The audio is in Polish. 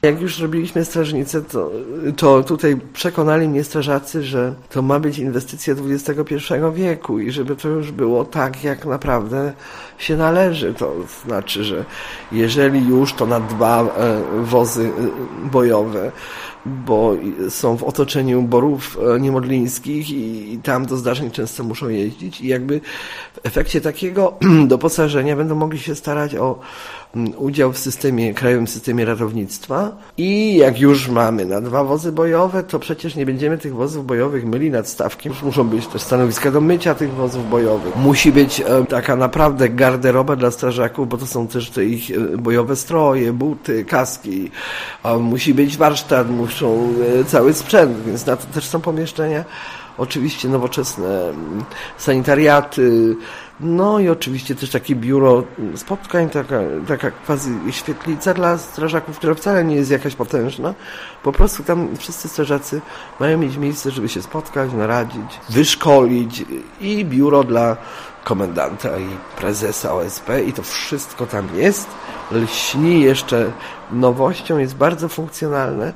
Jak już robiliśmy strażnicę, to tutaj przekonali mnie strażacy, że to ma być inwestycja XXI wieku i żeby to już było tak, jak naprawdę się należy. To znaczy, że jeżeli już, to na 2 wozy bojowe, bo są w otoczeniu Borów Niemodlińskich i tam do zdarzeń często muszą jeździć i jakby w efekcie takiego doposażenia będą mogli się starać o udział w krajowym systemie ratownictwa i jak już mamy na 2 wozy bojowe, to przecież nie będziemy tych wozów bojowych myli nad stawkiem. Muszą być też stanowiska do mycia tych wozów bojowych. Musi być taka naprawdę garderoba dla strażaków, bo to są też te ich bojowe stroje, buty, kaski. Musi być warsztat, muszą cały sprzęt, więc na to też są pomieszczenia. Oczywiście nowoczesne sanitariaty, no i oczywiście też takie biuro spotkań, taka quasi świetlica dla strażaków, która wcale nie jest jakaś potężna. Po prostu tam wszyscy strażacy mają mieć miejsce, żeby się spotkać, naradzić, wyszkolić i biuro dla komendanta i prezesa OSP i to wszystko tam jest. Lśni jeszcze nowością, jest bardzo funkcjonalne.